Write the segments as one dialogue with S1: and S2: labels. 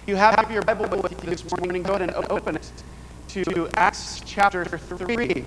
S1: you have your Bible with you this morning, go ahead and open it to Acts chapter 3.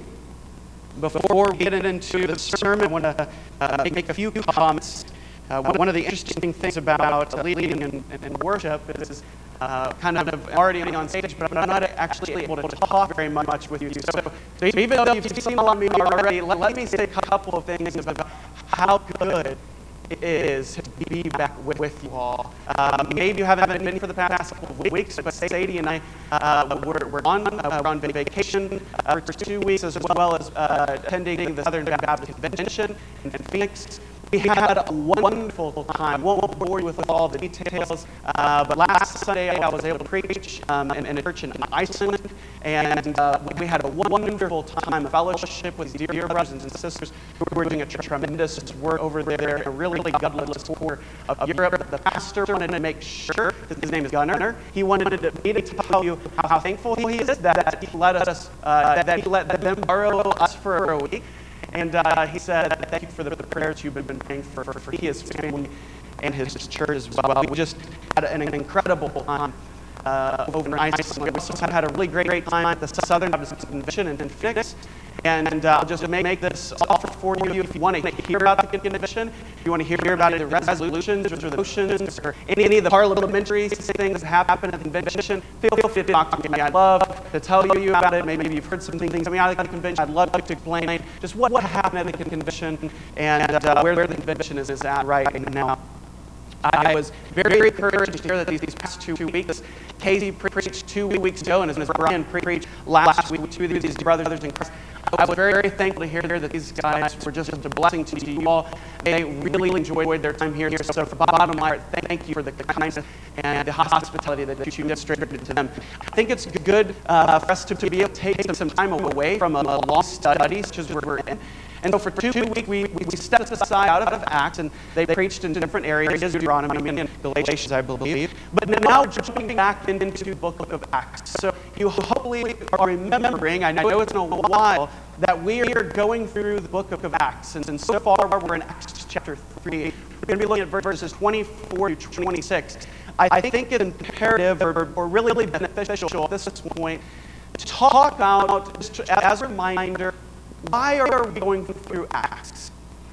S1: Before we get into the sermon, I want to make a few comments. One of the interesting things about leading and worship is kind of already on stage, but I'm not actually able to talk very much with you. So even though you've seen a lot of me already, let me say a couple of things about how good it is to be back with you all. Maybe you haven't been for the past couple of weeks, but Sadie and I we're on vacation for 2 weeks, as well as attending the Southern Baptist Convention in Phoenix. We had a wonderful time. I won't bore you with all the details, but last Sunday I was able to preach in a church in Iceland, and we had a wonderful time of fellowship with dear brothers and sisters who were doing a tremendous work over there in a really godless corner of Europe. The pastor wanted to make sure, his name is Gunnar, he wanted me to tell you how thankful he is that he let them borrow us for a week. And he said, thank you for the prayers you've been praying for his family and his church as well. We just had an incredible time over in Iceland. We also had a really great time at the Southern Baptist Convention in Phoenix. And I'll just make this offer for you. If you want to hear about the convention, if you want to hear about the resolutions or the motions or any of the parliamentary things that happen at the convention, feel free to talk to me. I'd love to tell you about it. Maybe you've heard some things coming out of the convention. I'd love to explain just what happened at the convention and where the convention is at right now. I was very encouraged to hear that these past 2 weeks, Casey preached 2 weeks ago, and as Brian preached last week, two of these brothers in Christ. I was very thankful to hear that these guys were just a blessing to you all. They really enjoyed their time here. So for bottom line, thank you for the kindness and the hospitality that you demonstrated to them. I think it's good for us to be able to take some time away from a long study such as we're in. And so for 2 weeks, we stepped aside out of Acts, and they preached in different areas, Deuteronomy and Galatians, I believe. But now jumping back into the book of Acts. So you hopefully are remembering, I know it's been a while, that we are going through the book of Acts. And so far, we're in Acts chapter 3. We're going to be looking at verses 24 to 26. I think it's imperative or really beneficial at this point to talk about, just as a reminder, why are we going through Acts?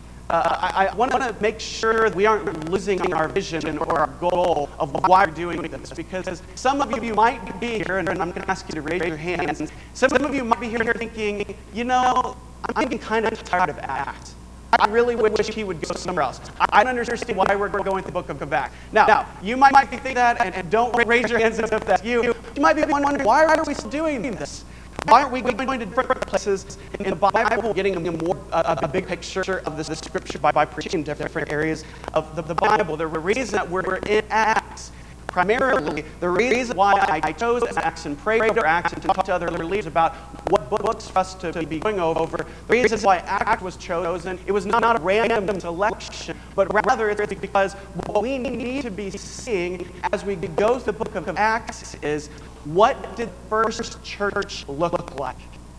S1: I want to make sure that we aren't losing our vision or our goal of why we're doing this, because some of you might be here, and I'm going to ask you to raise your hands. Some of you might be here thinking, you know, I'm getting kind of tired of Acts. I really wish he would go somewhere else. I don't understand why we're going through the book of Acts. Now, you might think that, and don't raise your hands if that's you. You might be wondering, why are we still doing this? Why aren't we going to different places in the Bible, getting a big picture of the scripture by preaching different areas of the Bible? The reason that we're in Acts, primarily, the reason why I chose Acts and prayed over Acts and talked to other leaders about what books for us to be going over, the reason why Acts was chosen, it was not a random selection, but rather it's because what we need to be seeing as we go through the book of Acts is, what did the first church look like?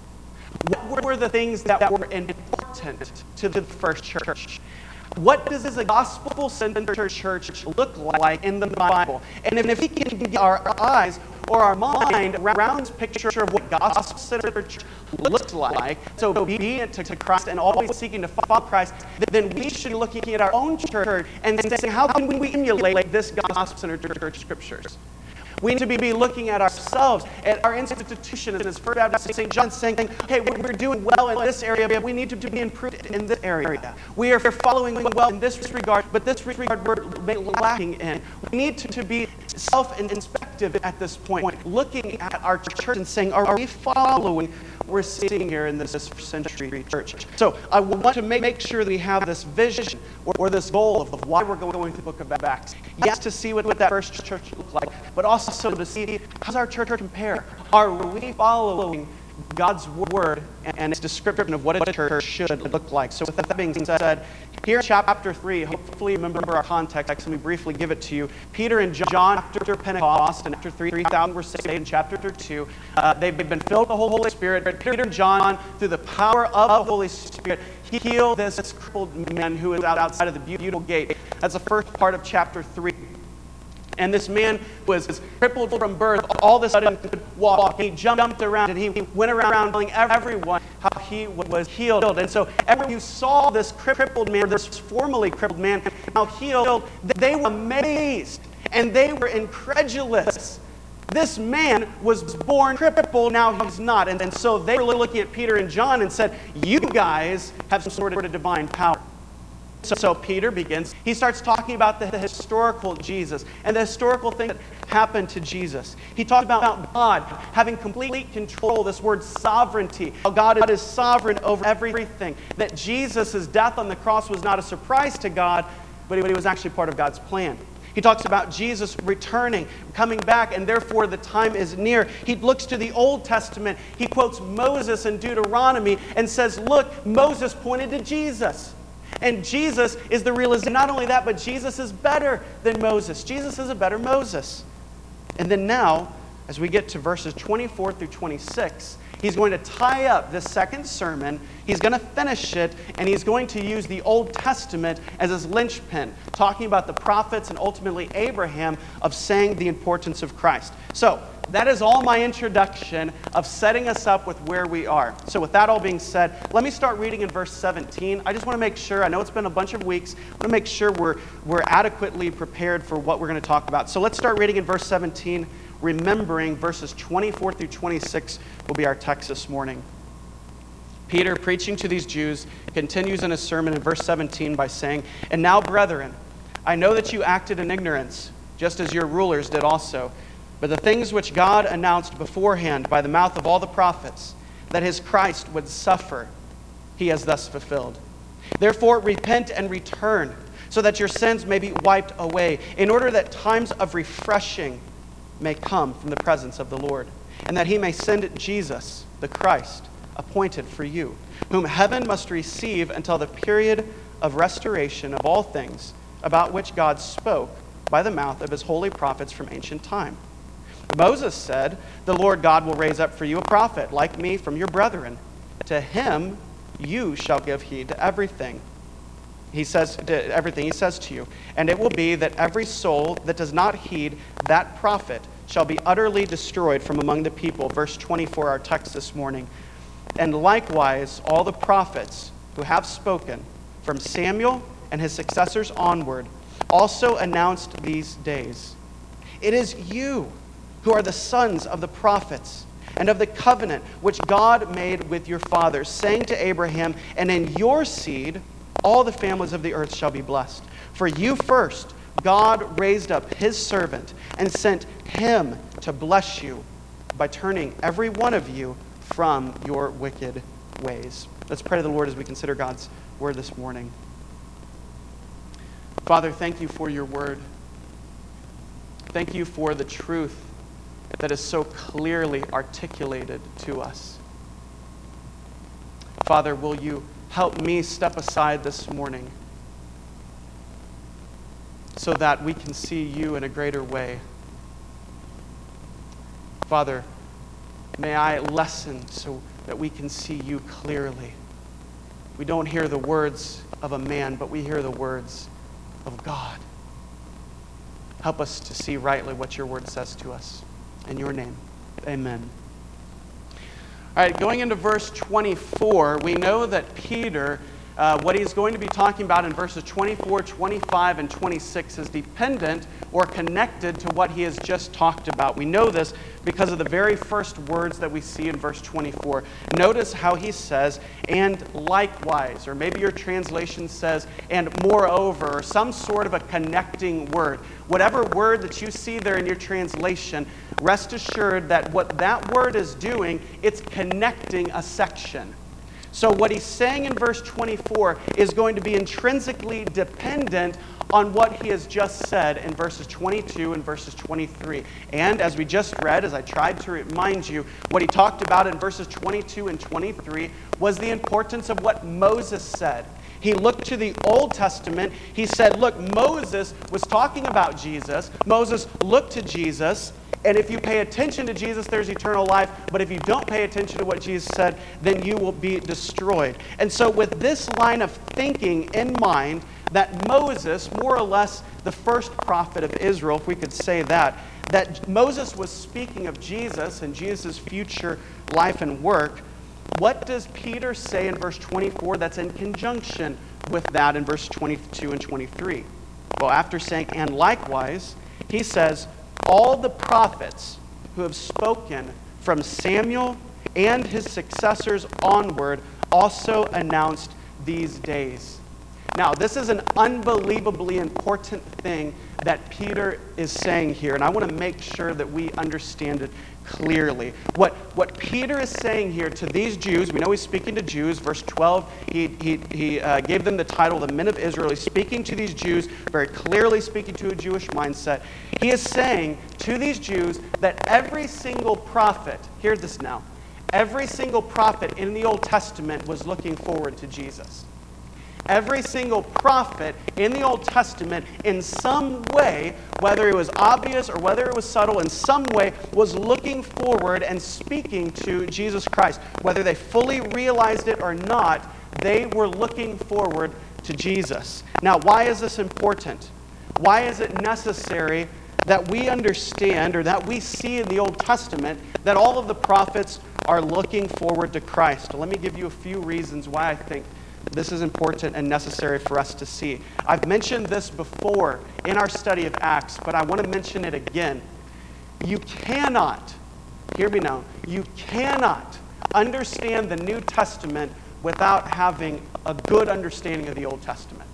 S1: What were the things that were important to the first church? What does a gospel-centered church look like in the Bible? And if we can get our eyes or our mind around this picture of what gospel-centered church looks like, so obedient to Christ and always seeking to follow Christ, then we should be looking at our own church and saying, how can we emulate this gospel-centered church scriptures? We need to be looking at ourselves, at our institution as First Baptist St. John, saying, okay, we're doing well in this area, but we need to be improved in this area. We are following well in this regard, but this regard we're lacking in. We need to be self-inspective at this point, looking at our church and saying, are we following what we're seeing here in this first century church? So I want to make sure that we have this vision or this goal of why we're going through the book of Acts. Yes, to see what that first church looked like, but also to see, how does our church compare? Are we following God's word and its description of what a church should look like? So with that being said, here in chapter 3, hopefully you remember our context. Let me briefly give it to you. Peter and John, after Pentecost, and after 3,000 were saved in chapter 2, they've been filled with the Holy Spirit. But Peter and John, through the power of the Holy Spirit, healed this crippled man who is outside of the beautiful gate. That's the first part of chapter 3. And this man was crippled from birth, all of a sudden could walk. He jumped around and he went around telling everyone how he was healed. And so everyone who saw this crippled man, this formerly crippled man, now healed, they were amazed and they were incredulous. This man was born crippled, now he's not. And so they were looking at Peter and John and said, you guys have some sort of divine power. So Peter begins, he starts talking about the historical Jesus and the historical thing that happened to Jesus. He talked about God having complete control, this word sovereignty, how God is sovereign over everything, that Jesus' death on the cross was not a surprise to God, but it was actually part of God's plan. He talks about Jesus returning, coming back, and therefore the time is near. He looks to the Old Testament. He quotes Moses in Deuteronomy and says, look, Moses pointed to Jesus. And Jesus is the realization. Not only that, but Jesus is better than Moses. Jesus is a better Moses. And then now, as we get to verses 24 through 26, he's going to tie up this second sermon. He's going to finish it, and he's going to use the Old Testament as his linchpin, talking about the prophets and ultimately Abraham, of saying the importance of Christ. So, that is all my introduction of setting us up with where we are. So with that all being said, let me start reading in verse 17. I just want to make sure, I know it's been a bunch of weeks, I want to make sure we're adequately prepared for what we're going to talk about. So let's start reading in verse 17, remembering verses 24 through 26 will be our text this morning. Peter, preaching to these Jews, continues in his sermon in verse 17 by saying, "And now, brethren, I know that you acted in ignorance, just as your rulers did also. But the things which God announced beforehand by the mouth of all the prophets, that his Christ would suffer, he has thus fulfilled. Therefore repent and return, so that your sins may be wiped away, in order that times of refreshing may come from the presence of the Lord, and that he may send Jesus, the Christ, appointed for you, whom heaven must receive until the period of restoration of all things, about which God spoke by the mouth of his holy prophets from ancient time. Moses said, the Lord God will raise up for you a prophet like me from your brethren. To him you shall give heed to everything. He says to you. And it will be that every soul that does not heed that prophet shall be utterly destroyed from among the people." Verse 24, our text this morning. "And likewise all the prophets who have spoken from Samuel and his successors onward also announced these days. It is you who are the sons of the prophets and of the covenant which God made with your fathers, saying to Abraham, and in your seed all the families of the earth shall be blessed. For you first God raised up his servant and sent him to bless you by turning every one of you from your wicked ways." Let's pray to the Lord as we consider God's word this morning. Father, thank you for your word. Thank you for the truth that is so clearly articulated to us. Father, will you help me step aside this morning so that we can see you in a greater way? Father, may I listen so that we can see you clearly. We don't hear the words of a man, but we hear the words of God. Help us to see rightly what your word says to us. In your name, amen. All right, going into verse 24, we know that Peter, what he's going to be talking about in verses 24, 25, and 26 is dependent or connected to what he has just talked about. We know this because of the very first words that we see in verse 24. Notice how he says, "and likewise," or maybe your translation says, "and moreover," or some sort of a connecting word. Whatever word that you see there in your translation, rest assured that what that word is doing, it's connecting a section. So what he's saying in verse 24 is going to be intrinsically dependent on what he has just said in verses 22 and verses 23. And as we just read, as I tried to remind you, what he talked about in verses 22 and 23 was the importance of what Moses said. He looked to the Old Testament. He said, look, Moses was talking about Jesus. Moses looked to Jesus. And if you pay attention to Jesus, there's eternal life. But if you don't pay attention to what Jesus said, then you will be destroyed. And so with this line of thinking in mind, that Moses, more or less the first prophet of Israel, if we could say that Moses was speaking of Jesus and Jesus' future life and work, what does Peter say in verse 24 that's in conjunction with that in verse 22 and 23? Well, after saying, and likewise, he says, all the prophets who have spoken from Samuel and his successors onward also announced these days. Now, this is an unbelievably important thing that Peter is saying here, and I want to make sure that we understand it clearly. What Peter is saying here to these Jews, we know he's speaking to Jews. Verse 12, he gave them the title, the men of Israel. He's speaking to these Jews, very clearly speaking to a Jewish mindset. He is saying to these Jews that every single prophet, hear this now, every single prophet in the Old Testament was looking forward to Jesus. Every single prophet in the Old Testament, in some way, whether it was obvious or whether it was subtle, in some way was looking forward and speaking to Jesus Christ. Whether they fully realized it or not, they were looking forward to Jesus. Now, why is this important? Why is it necessary that we understand, or that we see in the Old Testament, that all of the prophets are looking forward to Christ? Let me give you a few reasons why I think this is important and necessary for us to see. I've mentioned this before in our study of Acts, but I want to mention it again. You cannot, hear me now, you cannot understand the New Testament without having a good understanding of the Old Testament.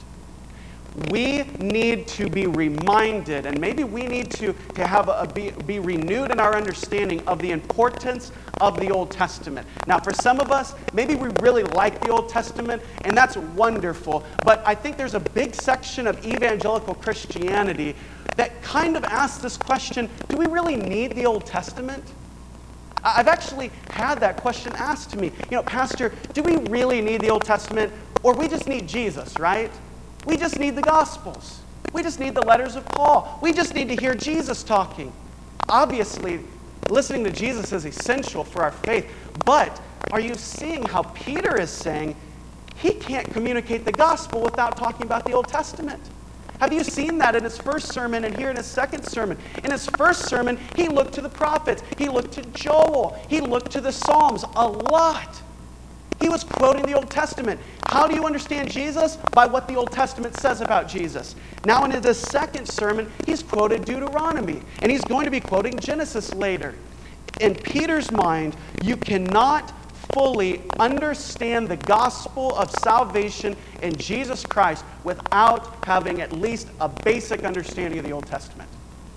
S1: We need to be reminded, and maybe we need to have be renewed in our understanding of the importance of the Old Testament. Now, for some of us, maybe we really like the Old Testament, and that's wonderful, but I think there's a big section of evangelical Christianity that kind of asks this question, do we really need the Old Testament? I've actually had that question asked to me. Pastor, do we really need the Old Testament, or we just need Jesus, right? We just need the Gospels. We just need the letters of Paul. We just need to hear Jesus talking. Obviously, listening to Jesus is essential for our faith. But are you seeing how Peter is saying he can't communicate the gospel without talking about the Old Testament? Have you seen that in his first sermon and here in his second sermon? In his first sermon, he looked to the prophets. He looked to Joel. He looked to the Psalms a lot. He was quoting the Old Testament. How do you understand Jesus? By what the Old Testament says about Jesus. Now in his second sermon, he's quoted Deuteronomy, and he's going to be quoting Genesis later. In Peter's mind, you cannot fully understand the gospel of salvation in Jesus Christ without having at least a basic understanding of the Old Testament.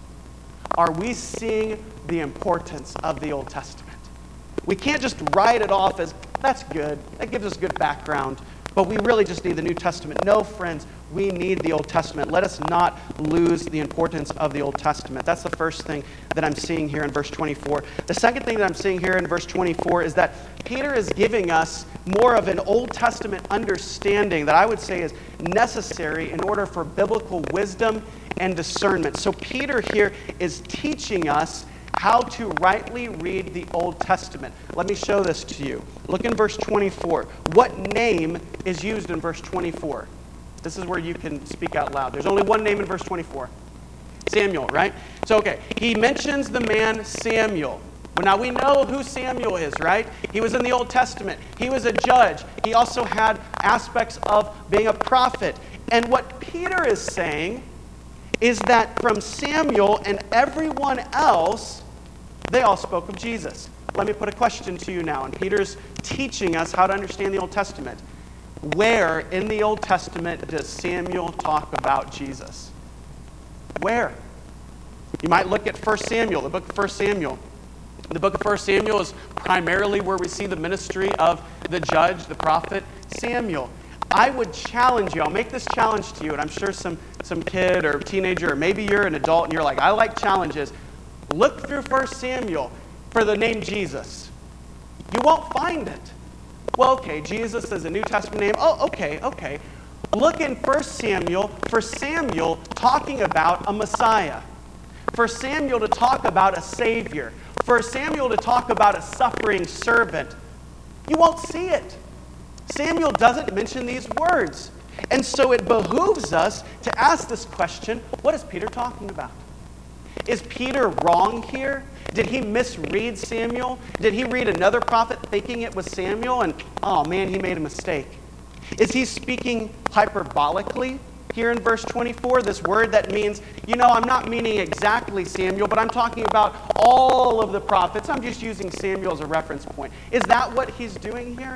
S1: Are we seeing the importance of the Old Testament? We can't just write it off as, that's good, that gives us good background, but we really just need the New Testament. No, friends, we need the Old Testament. Let us not lose the importance of the Old Testament. That's the first thing that I'm seeing here in verse 24. The second thing that I'm seeing here in verse 24 is that Peter is giving us more of an Old Testament understanding that I would say is necessary in order for biblical wisdom and discernment. So Peter here is teaching us how to rightly read the Old Testament. Let me show this to you. Look in verse 24. What name is used in verse 24? This is where you can speak out loud. There's only one name in verse 24. Samuel, right? So, okay, he mentions the man Samuel. Well, now we know who Samuel is, right? He was in the Old Testament. He was a judge. He also had aspects of being a prophet. And what Peter is saying is that from Samuel and everyone else, they all spoke of Jesus. Let me put a question to you now. And Peter's teaching us how to understand the Old Testament. Where in the Old Testament does Samuel talk about Jesus? Where? You might look at 1 Samuel, the book of 1 Samuel. The book of 1 Samuel is primarily where we see the ministry of the judge, the prophet Samuel. I would challenge you, I'll make this challenge to you, and I'm sure some kid or teenager, or maybe you're an adult and you're like, I like challenges. Look through 1 Samuel for the name Jesus. You won't find it. Well, okay, Jesus is a New Testament name. Oh, okay. Look in 1 Samuel for Samuel talking about a Messiah, for Samuel to talk about a Savior, for Samuel to talk about a suffering servant. You won't see it. Samuel doesn't mention these words. And so it behooves us to ask this question, what is Peter talking about? Is Peter wrong here? Did he misread Samuel? Did he read another prophet thinking it was Samuel and, oh man, he made a mistake? Is he speaking hyperbolically here in verse 24? This word that means, I'm not meaning exactly Samuel, but I'm talking about all of the prophets. I'm just using Samuel as a reference point. Is that what he's doing here?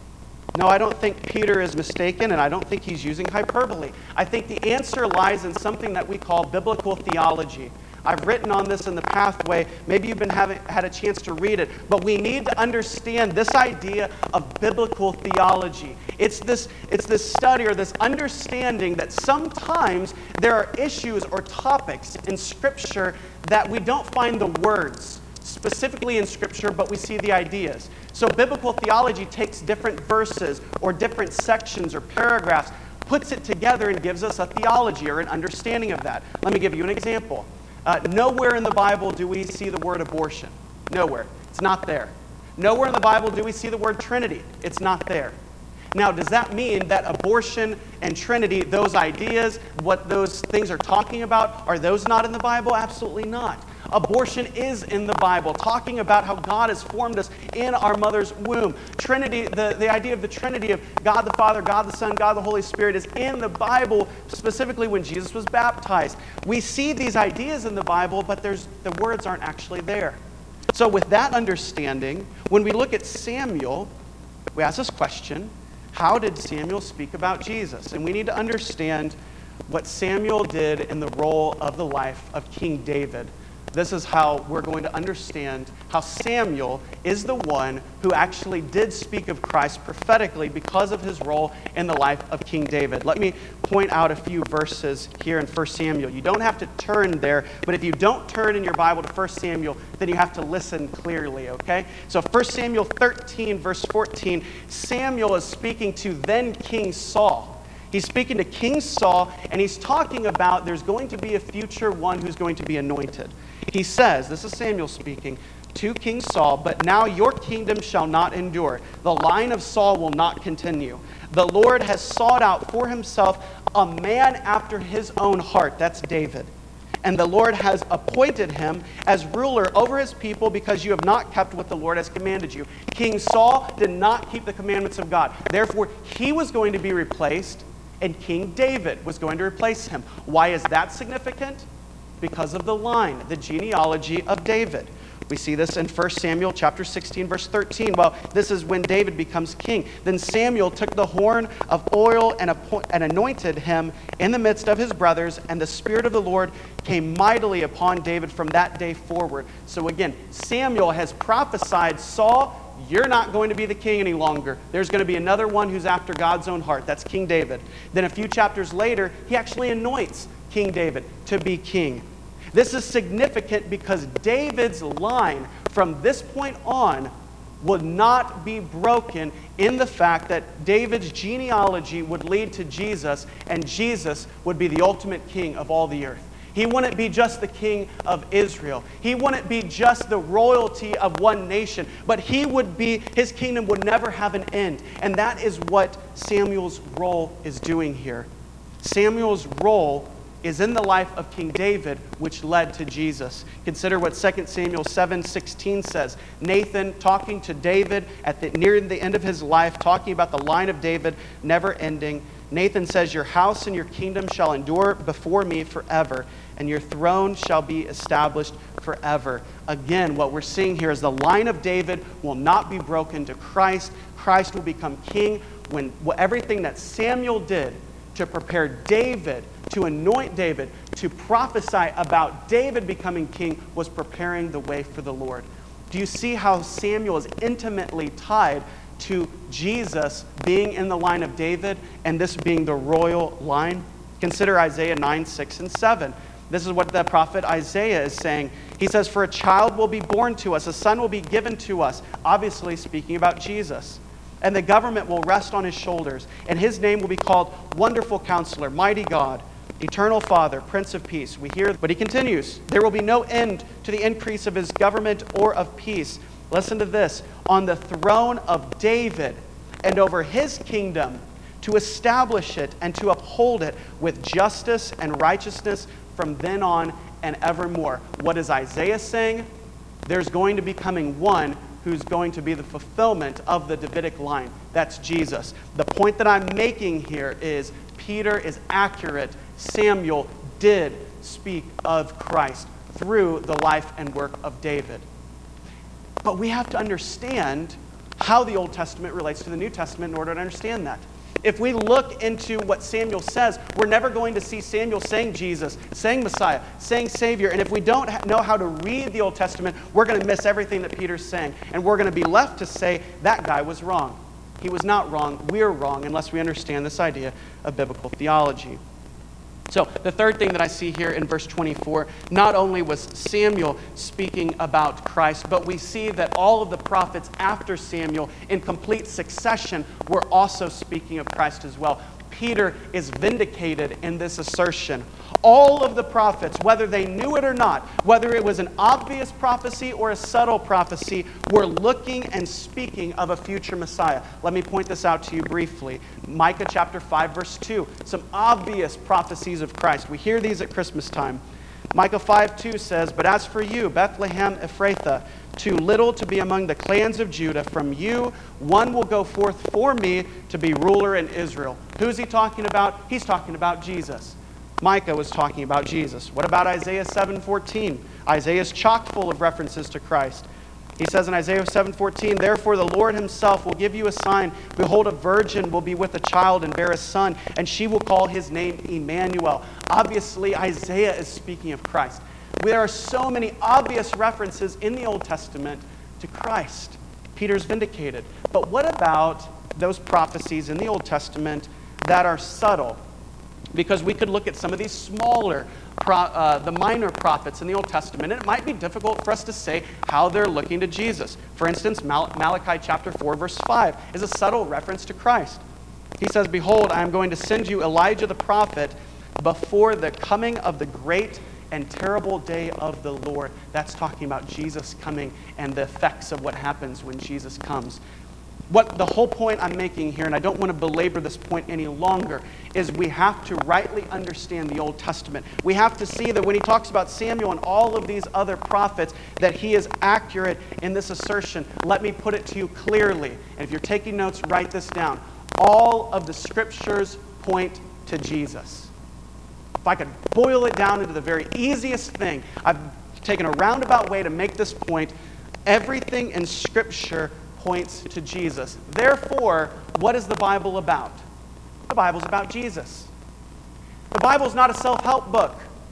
S1: No, I don't think Peter is mistaken, and I don't think he's using hyperbole. I think the answer lies in something that we call biblical theology. I've written on this in the pathway. Maybe you've had a chance to read it, but we need to understand this idea of biblical theology. It's this study or this understanding that sometimes there are issues or topics in Scripture that we don't find the words specifically in Scripture, but we see the ideas. So biblical theology takes different verses or different sections or paragraphs, puts it together and gives us a theology or an understanding of that. Let me give you an example. Nowhere in the Bible do we see the word abortion. Nowhere. It's not there. Nowhere in the Bible do we see the word Trinity. It's not there. Now, does that mean that abortion and Trinity, those ideas, what those things are talking about, are those not in the Bible? Absolutely not. Abortion is in the Bible, talking about how God has formed us in our mother's womb. Trinity, the idea of the Trinity of God the Father, God the Son, God the Holy Spirit is in the Bible, specifically when Jesus was baptized. We see these ideas in the Bible, but the words aren't actually there. So with that understanding, when we look at Samuel, we ask this question, how did Samuel speak about Jesus? And we need to understand what Samuel did in the role of the life of King David. This is how we're going to understand how Samuel is the one who actually did speak of Christ prophetically because of his role in the life of King David. Let me point out a few verses here in 1 Samuel. You don't have to turn there, but if you don't turn in your Bible to 1 Samuel, then you have to listen clearly, okay? So 1 Samuel 13, verse 14, Samuel is speaking to then King Saul. He's speaking to King Saul, and he's talking about there's going to be a future one who's going to be anointed. He says, this is Samuel speaking, to King Saul, but now your kingdom shall not endure. The line of Saul will not continue. The Lord has sought out for himself a man after his own heart. That's David. And the Lord has appointed him as ruler over his people because you have not kept what the Lord has commanded you. King Saul did not keep the commandments of God. Therefore, he was going to be replaced, and King David was going to replace him. Why is that significant? Because of the line, the genealogy of David. We see this in 1 Samuel chapter 16, verse 13. Well, this is when David becomes king. Then Samuel took the horn of oil and anointed him in the midst of his brothers, and the Spirit of the Lord came mightily upon David from that day forward. So again, Samuel has prophesied, Saul, you're not going to be the king any longer. There's going to be another one who's after God's own heart. That's King David. Then a few chapters later, he actually anoints King David to be king. This is significant because David's line from this point on would not be broken in the fact that David's genealogy would lead to Jesus, and Jesus would be the ultimate king of all the earth. He wouldn't be just the king of Israel. He wouldn't be just the royalty of one nation, but his kingdom would never have an end. And that is what Samuel's role is doing here. Samuel's role is in the life of King David, which led to Jesus. Consider what 2 Samuel 7:16 says. Nathan talking to David near the end of his life, talking about the line of David never ending. Nathan says, your house and your kingdom shall endure before me forever, and your throne shall be established forever. Again, what we're seeing here is the line of David will not be broken to Christ. Christ will become king when everything that Samuel did to prepare David, to anoint David, to prophesy about David becoming king was preparing the way for the Lord. Do you see how Samuel is intimately tied to Jesus being in the line of David and this being the royal line? Consider Isaiah 9, 6, and 7. This is what the prophet Isaiah is saying. He says, for a child will be born to us, a son will be given to us. Obviously speaking about Jesus. and the government will rest on his shoulders, and his name will be called Wonderful Counselor, Mighty God, Eternal Father, Prince of Peace. We hear, but he continues, there will be no end to the increase of his government or of peace. Listen to this, on the throne of David and over his kingdom, to establish it and to uphold it with justice and righteousness from then on and evermore. What is Isaiah saying? There's going to be coming one who's going to be the fulfillment of the Davidic line. That's Jesus. The point that I'm making here is Peter is accurate. Samuel did speak of Christ through the life and work of David. But we have to understand how the Old Testament relates to the New Testament in order to understand that. If we look into what Samuel says, we're never going to see Samuel saying Jesus, saying Messiah, saying Savior. And if we don't know how to read the Old Testament, we're going to miss everything that Peter's saying. And we're going to be left to say, that guy was wrong. He was not wrong. We're wrong unless we understand this idea of biblical theology. So the third thing that I see here in verse 24, not only was Samuel speaking about Christ, but we see that all of the prophets after Samuel in complete succession were also speaking of Christ as well. Peter is vindicated in this assertion. All of the prophets, whether they knew it or not, whether it was an obvious prophecy or a subtle prophecy, were looking and speaking of a future Messiah. Let me point this out to you briefly. Micah chapter 5, verse 2, some obvious prophecies of Christ. We hear these at Christmas time. Micah 5:2 says, but as for you, Bethlehem Ephrathah, too little to be among the clans of Judah, from you one will go forth for me to be ruler in Israel. Who's he talking about? He's talking about Jesus. Micah was talking about Jesus. What about Isaiah 7:14? Isaiah is chock full of references to Christ. He says in Isaiah 7:14, therefore the Lord himself will give you a sign. Behold, a virgin will be with a child and bear a son, and she will call his name Emmanuel. Obviously, Isaiah is speaking of Christ. There are so many obvious references in the Old Testament to Christ. Peter's vindicated. But what about those prophecies in the Old Testament that are subtle? Because we could look at some of these smaller, the minor prophets in the Old Testament, and it might be difficult for us to say how they're looking to Jesus. For instance, Malachi chapter 4, verse 5 is a subtle reference to Christ. He says, behold, I am going to send you Elijah the prophet before the coming of the great and terrible day of the Lord. That's talking about Jesus coming and the effects of what happens when Jesus comes. What the whole point I'm making here, and I don't want to belabor this point any longer, is we have to rightly understand the Old Testament. We have to see that when he talks about Samuel and all of these other prophets, that he is accurate in this assertion. Let me put it to you clearly. And if you're taking notes, write this down. All of the scriptures point to Jesus. If I could boil it down into the very easiest thing, I've taken a roundabout way to make this point. Everything in Scripture points to Jesus. Therefore, what is the Bible about? The Bible's about Jesus. The Bible's not a self-help book.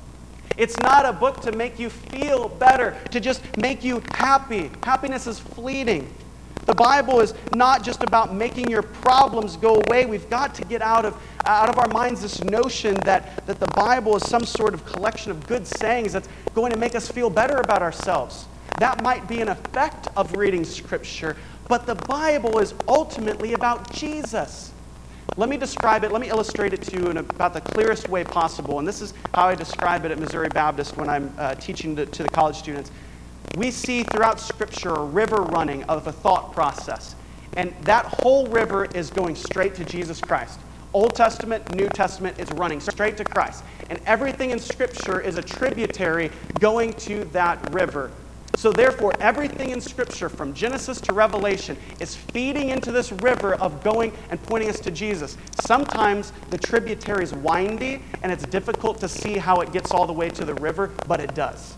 S1: It's not a book to make you feel better, to just make you happy. Happiness is fleeting. The Bible is not just about making your problems go away. We've got to get out of our minds this notion that the Bible is some sort of collection of good sayings that's going to make us feel better about ourselves. That might be an effect of reading Scripture, but the Bible is ultimately about Jesus. Let me describe it, let me illustrate it to you in about the clearest way possible. And this is how I describe it at Missouri Baptist when I'm teaching to the college students. We see throughout Scripture a river running of a thought process. And that whole river is going straight to Jesus Christ. Old Testament, New Testament is running straight to Christ. And everything in Scripture is a tributary going to that river. So therefore, everything in Scripture from Genesis to Revelation is feeding into this river of going and pointing us to Jesus. Sometimes the tributary is windy and it's difficult to see how it gets all the way to the river, but it does.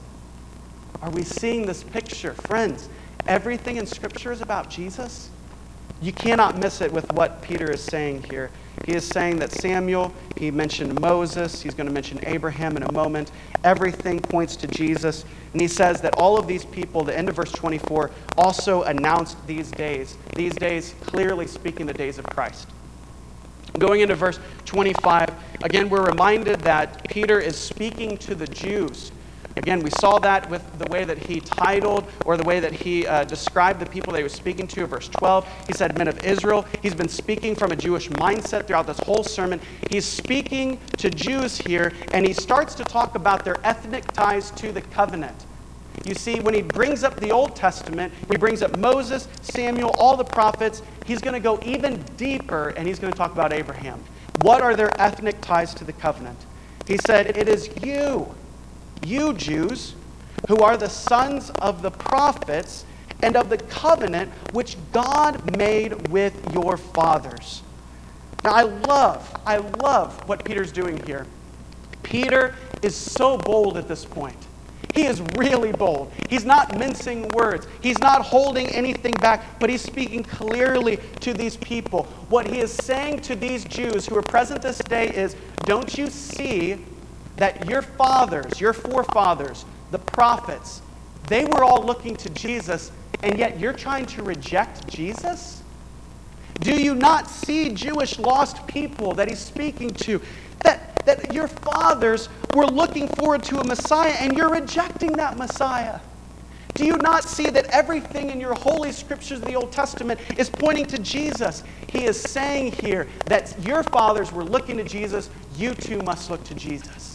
S1: Are we seeing this picture? Friends, everything in Scripture is about Jesus. You cannot miss it with what Peter is saying here. He is saying that Samuel, he mentioned Moses, he's going to mention Abraham in a moment. Everything points to Jesus. And he says that all of these people, the end of verse 24, also announced these days. These days clearly speaking the days of Christ. Going into verse 25, again, we're reminded that Peter is speaking to the Jews Again, we saw that with the way that he titled, or the way that he described the people that he was speaking to. Verse 12, he said, men of Israel. He's been speaking from a Jewish mindset throughout this whole sermon. He's speaking to Jews here, and he starts to talk about their ethnic ties to the covenant. You see, when he brings up the Old Testament, he brings up Moses, Samuel, all the prophets. He's going to go even deeper, and he's going to talk about Abraham. What are their ethnic ties to the covenant? He said, it is you Jews, who are the sons of the prophets and of the covenant which God made with your fathers. Now, I love what Peter's doing here. Peter is so bold at this point. He is really bold. He's not mincing words. He's not holding anything back, but he's speaking clearly to these people. What he is saying to these Jews who are present this day is, don't you see that your fathers, your forefathers, the prophets, they were all looking to Jesus, and yet you're trying to reject Jesus? Do you not see Jewish lost people that he's speaking to? That your fathers were looking forward to a Messiah, and you're rejecting that Messiah. Do you not see that everything in your holy scriptures of the Old Testament is pointing to Jesus? He is saying here that your fathers were looking to Jesus, you too must look to Jesus.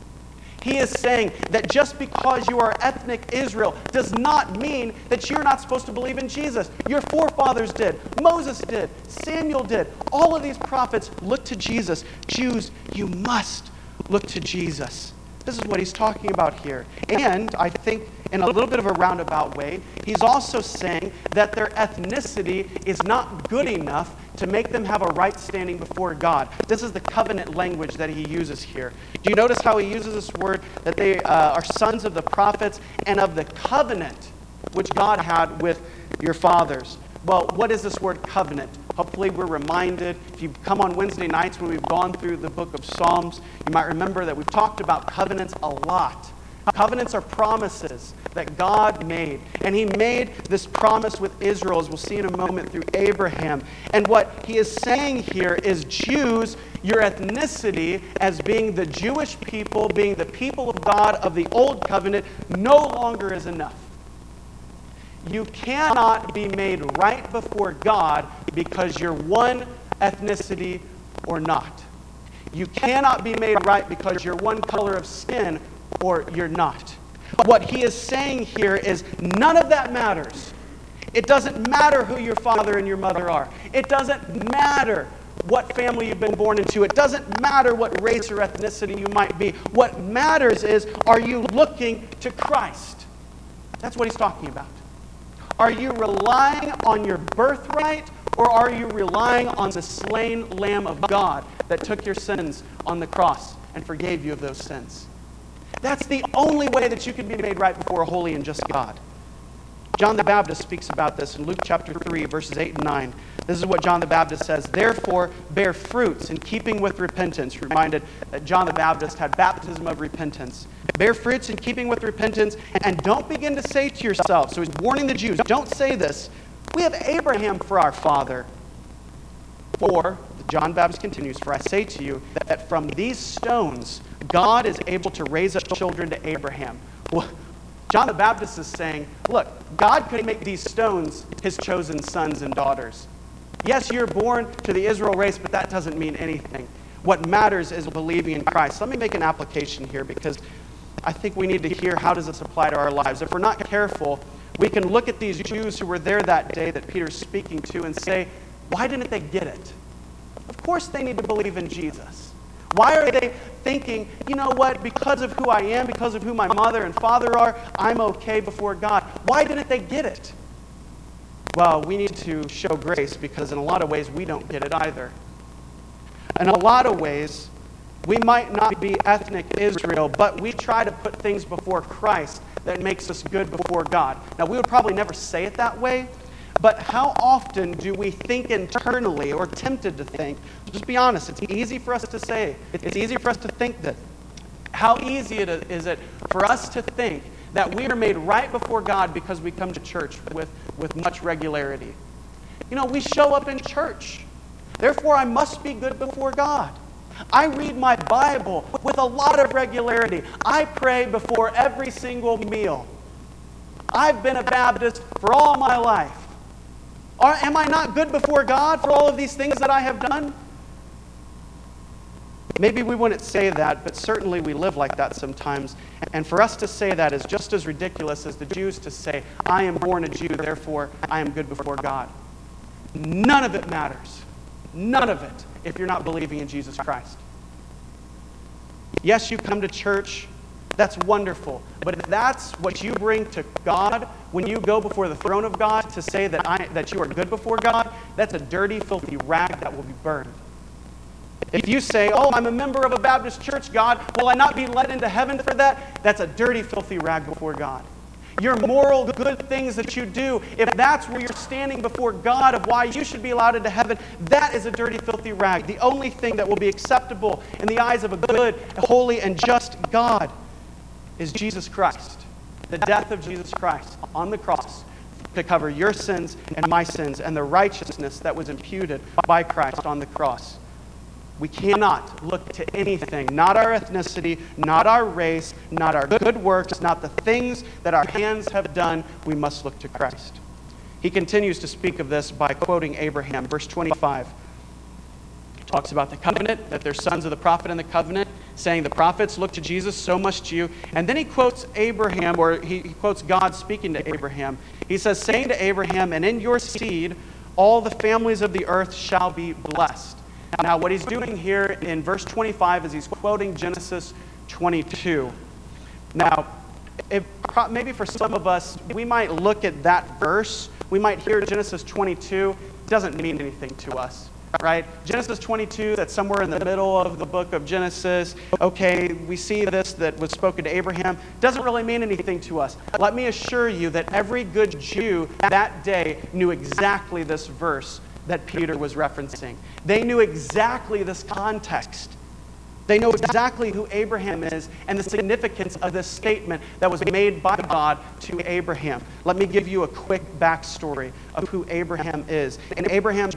S1: He is saying that just because you are ethnic Israel does not mean that you're not supposed to believe in Jesus. Your forefathers did. Moses did. Samuel did. All of these prophets look to Jesus. Jews, you must look to Jesus. This is what he's talking about here. And I think in a little bit of a roundabout way, he's also saying that their ethnicity is not good enough to make them have a right standing before God. This is the covenant language that he uses here. Do you notice how he uses this word that they are sons of the prophets and of the covenant which God had with your fathers? Well, what is this word covenant? Hopefully we're reminded. If you come on Wednesday nights when we've gone through the book of Psalms, you might remember that we've talked about covenants a lot. Covenants are promises that God made. And he made this promise with Israel, as we'll see in a moment, through Abraham. And what he is saying here is, Jews, your ethnicity as being the Jewish people, being the people of God of the Old Covenant, no longer is enough. You cannot be made right before God because you're one ethnicity or not. You cannot be made right because you're one color of skin or you're not. What he is saying here is none of that matters. It doesn't matter who your father and your mother are. It doesn't matter what family you've been born into. It doesn't matter what race or ethnicity you might be. What matters is, are you looking to Christ? That's what he's talking about. Are you relying on your birthright, or are you relying on the slain Lamb of God that took your sins on the cross and forgave you of those sins? That's the only way that you can be made right before a holy and just God. John the Baptist speaks about this in Luke chapter 3, verses 8 and 9. This is what John the Baptist says. Therefore, bear fruits in keeping with repentance. Reminded that John the Baptist had baptism of repentance. Bear fruits in keeping with repentance, and don't begin to say to yourself. So he's warning the Jews, don't say this. We have Abraham for our father. For, John the Baptist continues, for I say to you that from these stones God is able to raise up children to Abraham. Well, John the Baptist is saying, look, God could make these stones his chosen sons and daughters. Yes, you're born to the Israel race, but that doesn't mean anything. What matters is believing in Christ. Let me make an application here, because I think we need to hear, how does this apply to our lives? If we're not careful, we can look at these Jews who were there that day that Peter's speaking to and say, why didn't they get it? Of course they need to believe in Jesus. Why are they thinking, you know what, because of who I am, because of who my mother and father are, I'm okay before God? Why didn't they get it? Well, we need to show grace, because in a lot of ways we don't get it either. In a lot of ways, we might not be ethnic Israel, but we try to put things before Christ that makes us good before God. Now, we would probably never say it that way, but how often do we think internally, or tempted to think? Just be honest, it's easy for us to say. It's easy for us to think that. How easy is it for us to think that we are made right before God because we come to church with much regularity? You know, we show up in church. Therefore, I must be good before God. I read my Bible with a lot of regularity. I pray before every single meal. I've been a Baptist for all my life. Am I not good before God for all of these things that I have done? Maybe we wouldn't say that, but certainly we live like that sometimes. And for us to say that is just as ridiculous as the Jews to say, I am born a Jew, therefore I am good before God. None of it matters. None of it, if you're not believing in Jesus Christ. Yes, you come to church. That's wonderful. But if that's what you bring to God when you go before the throne of God to say that you are good before God, that's a dirty, filthy rag that will be burned. If you say, oh, I'm a member of a Baptist church, God, will I not be led into heaven for that? That's a dirty, filthy rag before God. Your moral good things that you do, if that's where you're standing before God of why you should be allowed into heaven, that is a dirty, filthy rag. The only thing that will be acceptable in the eyes of a good, holy, and just God is Jesus Christ. The death of Jesus Christ on the cross to cover your sins and my sins and the righteousness that was imputed by Christ on the cross. We cannot look to anything, not our ethnicity, not our race, not our good works, not the things that our hands have done. We must look to Christ. He continues to speak of this by quoting Abraham. Verse 25 talks about the covenant, that they're sons of the prophet in the covenant, saying the prophets look to Jesus, so must you. And then he quotes Abraham, or he quotes God speaking to Abraham. He says, saying to Abraham, and in your seed all the families of the earth shall be blessed. Now, what he's doing here in verse 25 is he's quoting Genesis 22. Now, maybe for some of us, we might look at that verse, we might hear Genesis 22, it doesn't mean anything to us, right? Genesis 22, that's somewhere in the middle of the book of Genesis. Okay, we see this that was spoken to Abraham. Doesn't really mean anything to us. Let me assure you that every good Jew that day knew exactly this verse that Peter was referencing. They knew exactly this context. They know exactly who Abraham is and the significance of this statement that was made by God to Abraham. Let me give you a quick backstory of who Abraham is. In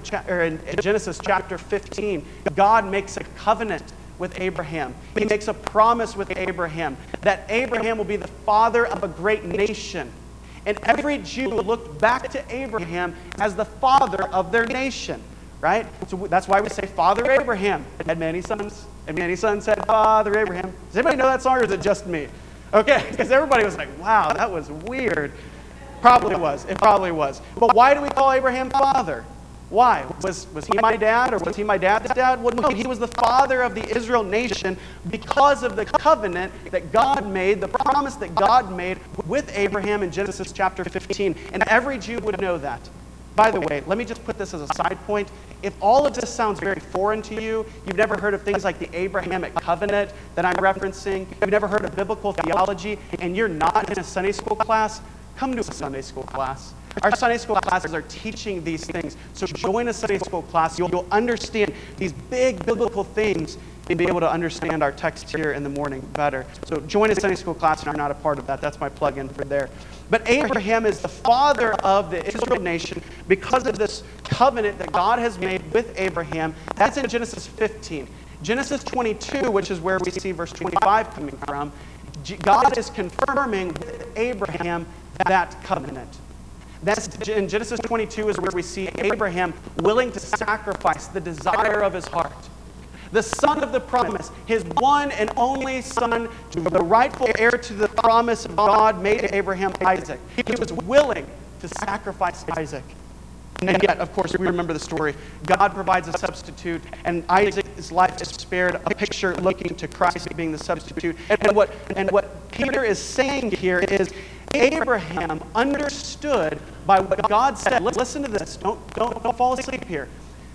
S1: Genesis chapter 15, God makes a covenant with Abraham. He makes a promise with Abraham that Abraham will be the father of a great nation. And every Jew looked back to Abraham as the father of their nation, right? So that's why we say Father Abraham had many sons, and many sons had Father Abraham. Does anybody know that song, or is it just me? Okay, because everybody was like, wow, that was weird. Probably was. It probably was. But why do we call Abraham father? Why? Was he my dad, or was he my dad's dad? Well, no, he was the father of the Israel nation because of the covenant that God made, the promise that God made with Abraham in Genesis chapter 15. And every Jew would know that. By the way, let me just put this as a side point. If all of this sounds very foreign to you, you've never heard of things like the Abrahamic covenant that I'm referencing, you've never heard of biblical theology, and you're not in a Sunday school class, come to a Sunday school class. Our Sunday school classes are teaching these things. So join a Sunday school class. You'll understand these big biblical themes and be able to understand our text here in the morning better. So join a Sunday school class if you're not a part of that. That's my plug-in for there. But Abraham is the father of the Israel nation because of this covenant that God has made with Abraham. That's in Genesis 15. Genesis 22, which is where we see verse 25 coming from, God is confirming with Abraham that covenant. That's in Genesis 22 is where we see Abraham willing to sacrifice the desire of his heart. The son of the promise, his one and only son, the rightful heir to the promise of God made to Abraham, Isaac. He was willing to sacrifice Isaac. And yet, of course, we remember the story. God provides a substitute, and Isaac's life is spared, a picture looking to Christ being the substitute. And what Peter is saying here is Abraham understood by what God said. Listen to this. Don't fall asleep here.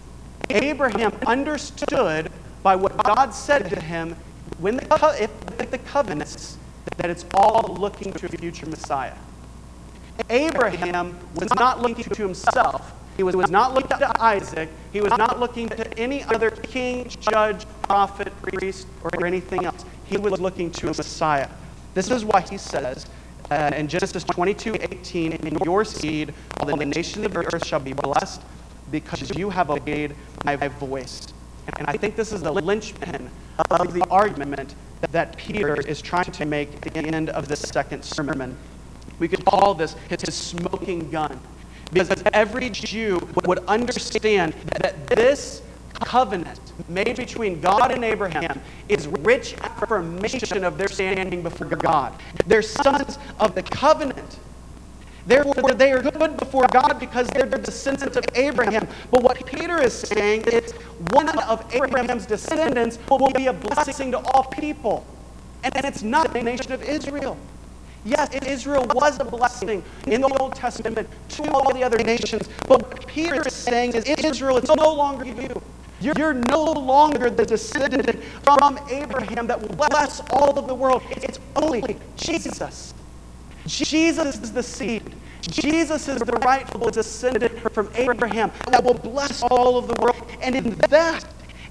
S1: Abraham understood by what God said to him with the covenants that it's all looking to a future Messiah. Abraham was not looking to himself. He was not looking to Isaac. He was not looking to any other king, judge, prophet, priest, or anything else. He was looking to a Messiah. This is why he says in Genesis 22:18, in your seed all the nations of the earth shall be blessed because you have obeyed my voice. And I think this is the linchpin of the argument that Peter is trying to make at the end of this second sermon. We could call this his smoking gun, because every Jew would understand that this covenant made between God and Abraham is rich affirmation of their standing before God. They're sons of the covenant. Therefore, they are good before God because they're the descendants of Abraham. But what Peter is saying is one of Abraham's descendants will be a blessing to all people. And it's not the nation of Israel. Yes, Israel was a blessing in the Old Testament to all the other nations. But what Peter is saying is, Israel, it's no longer you. You're no longer the descendant from Abraham that will bless all of the world. It's only Jesus. Jesus is the seed. Jesus is the rightful descendant from Abraham that will bless all of the world. And in that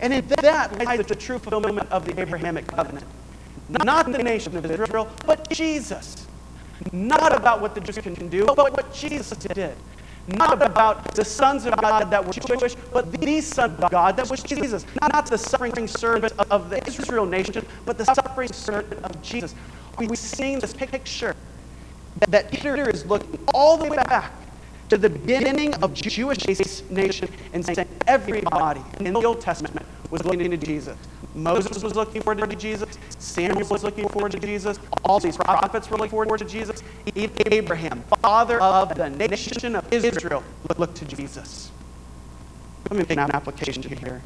S1: lies the true fulfillment of the Abrahamic covenant. Not the nation of Israel, but Jesus. Not about what the Jews can do, but what Jesus did. Not about the sons of God that were Jewish, but the Son of God that was Jesus. Not the suffering servant of the Israel nation, but the suffering servant of Jesus. We've seen this picture that Peter is looking all the way back to the beginning of Jewish nation and saying everybody in the Old Testament was looking to Jesus. Moses was looking forward to Jesus. Samuel was looking forward to Jesus. All these prophets were looking forward to Jesus. Even Abraham, father of the nation of Israel, looked to Jesus. Let me make an application here.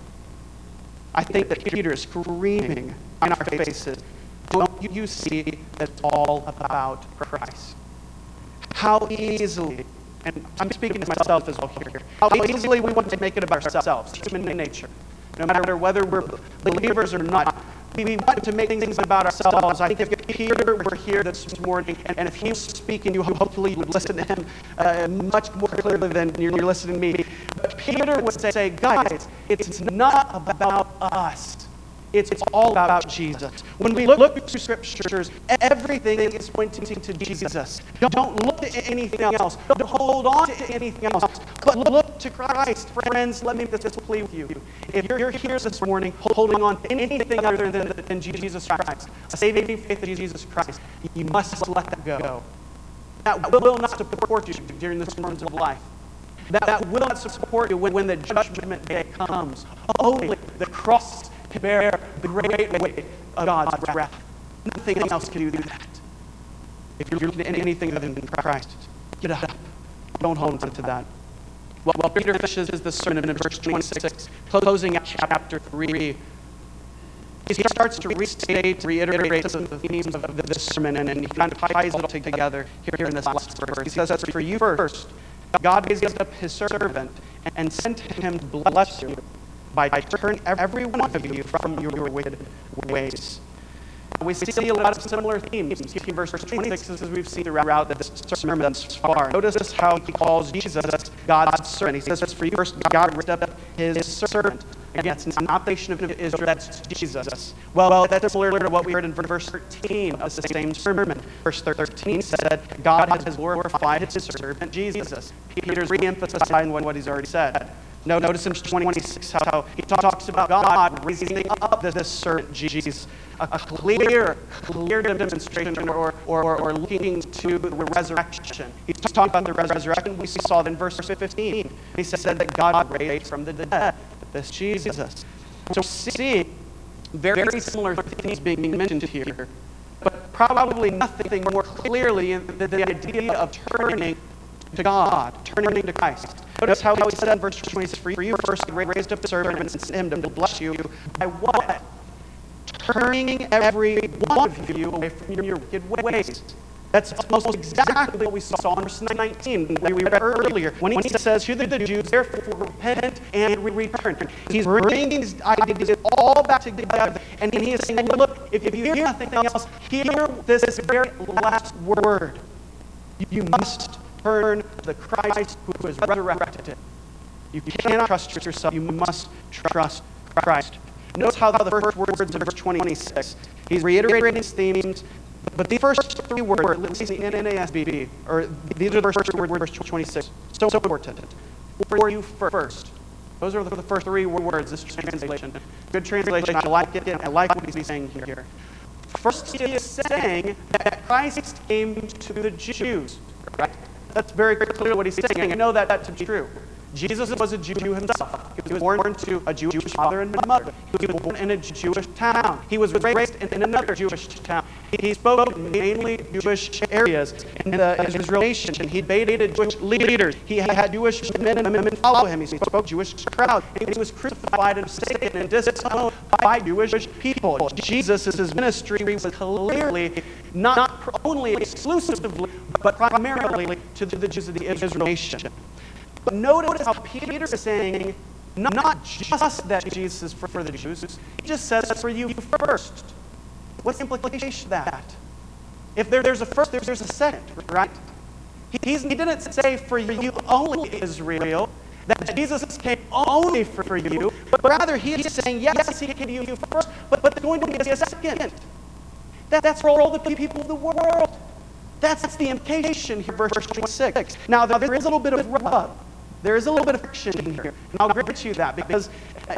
S1: I think that Peter is screaming in our faces, don't you see that it's all about Christ? How easily, and I'm speaking to myself as well here, how easily we want to make it about ourselves, human nature. No matter whether we're believers or not, we want to make things about ourselves. I think if Peter were here this morning, and if he was speaking, you hopefully would listen to him much more clearly than you're listening to me. But Peter would say, guys, it's not about us. It's all about Jesus. When we look through Scriptures, everything is pointing to Jesus. Don't look to anything else. Don't hold on to anything else. But look to Christ. Friends, let me just plea with you. If you're here this morning holding on to anything other than Jesus Christ, a saving faith in Jesus Christ, you must let that go. That will not support you during the storms of life. That will not support you when the judgment day comes. Only the cross can bear the great weight of God's wrath. Nothing else can do that. If you're looking at anything other than Christ, get up. Don't hold on to that. Well, Peter finishes the sermon in verse 26, closing out chapter 3. He starts to reiterate some of the themes of this sermon, and he kind of ties it all together here in this last verse. He says, for you first, God raised up his servant and sent him to bless you by turning every one of you from your wicked ways. We see a lot of similar themes in verse 26 as we've seen throughout this sermon thus far. Notice how he calls Jesus God's servant. He says, for you first, God raised up his servant. Again, it's not the nation of Israel, that's Jesus. Well, that's similar to what we heard in verse 13 of the same sermon. Verse 13 said, God has glorified his servant Jesus. Peter's re-emphasizing what he's already said. Notice in verse 26 how he talks about God raising up this servant Jesus. A clear demonstration or looking to the resurrection. He's talking about the resurrection we saw in verse 15. He said that God raised from the dead this Jesus. So see very similar things being mentioned here, but probably nothing more clearly than the idea of turning to God, turning to Christ. Notice how he said in verse 26, for you first raised up the servant and sent him to bless you by what? Turning every one of you away from your wicked ways. That's almost exactly what we saw in verse 19, that we read earlier, when he says, hear the Jews, therefore repent and return. He's bringing these ideas all back together, and he is saying, look, if you hear nothing else, hear this very last word. You must turn to the Christ who is resurrected. You cannot trust yourself. You must trust Christ. Notice how the first words in verse 26, he's reiterating his themes, but the first three words, at least in NASB, or these are the first three words in verse 26, so important. For you first. Those are the first three words, this translation. Good translation, I like it, and I like what he's saying here. First, he is saying that Christ came to the Jews, right? That's very clear what he's saying. I know that to be true. Jesus was a Jew himself. He was born to a Jewish father and mother. He was born in a Jewish town. He was raised in another Jewish town. He spoke mainly Jewish areas in his Israel nation. He debated Jewish leaders. He had Jewish men and women follow him. He spoke Jewish crowd. And he was crucified and forsaken and disowned by Jewish people. Jesus' ministry was clearly not only exclusively, but primarily to the Jews of the Israel nation. But notice how Peter is saying not just that Jesus is for the Jews, he just says for you first. What's the implication of that? If there's a first, there's a second, right? He didn't say for you only, Israel, that Jesus came only for you, but rather he is saying, yes, he came to you first, but there's going to be a second. That's for all the people of the world. That's the implication here, verse 26. Now, there is a little bit of rub. There is a little bit of friction here, and I'll grant you that, because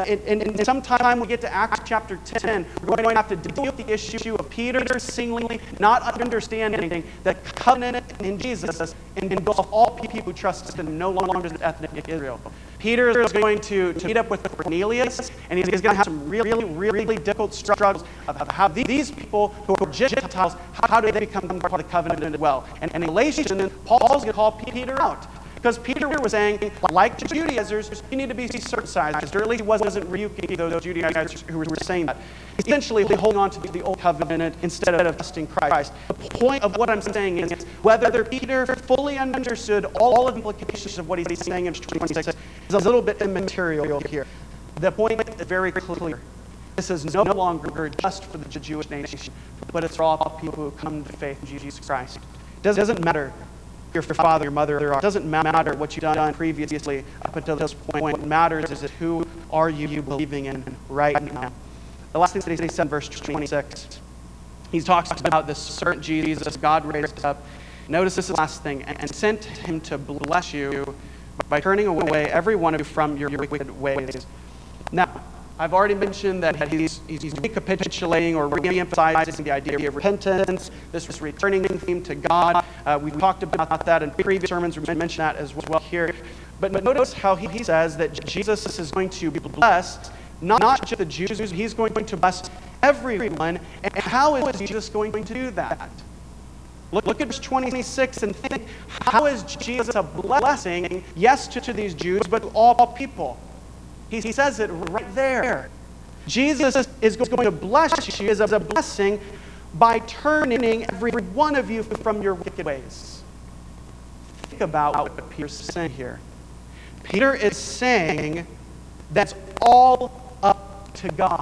S1: in some time we get to Acts chapter 10, we're going to have to deal with the issue of Peter seemingly not understanding that covenant in Jesus engulfs all people who trust in him, no longer as ethnic Israel. Peter is going to meet up with Cornelius, and he's going to have some really difficult struggles of how these people who are Gentiles, how do they become part of the covenant as well? And in Galatians, Paul's going to call Peter out. Because Peter was saying, like the Judaizers, you need to be circumcised. Or at least he wasn't rebuking those Judaizers who were saying that. He's essentially holding on to the old covenant instead of trusting Christ. The point of what I'm saying is whether Peter fully understood all of the implications of what he's saying in 26 is a little bit immaterial here. The point is very clear. This is no longer just for the Jewish nation, but it's for all people who come to faith in Jesus Christ. It doesn't matter your father, your mother, it doesn't matter what you've done previously up until this point. What matters is who are you believing in right now. The last thing that he said in verse 26, he talks about this certain Jesus God raised up. Notice this last thing, and sent him to bless you by turning away every one of you from your wicked ways. Now, I've already mentioned that he's recapitulating or re-emphasizing the idea of repentance, this returning theme to God. We've talked about that in previous sermons. We mentioned that as well here. But notice how he says that Jesus is going to bless not just the Jews, he's going to bless everyone. And how is Jesus going to do that? Look at verse 26 and think, how is Jesus a blessing, yes, to these Jews, but to all people? He says it right there. Jesus is going to bless you as a blessing by turning every one of you from your wicked ways. Think about what Peter's saying here. Peter is saying that's all up to God.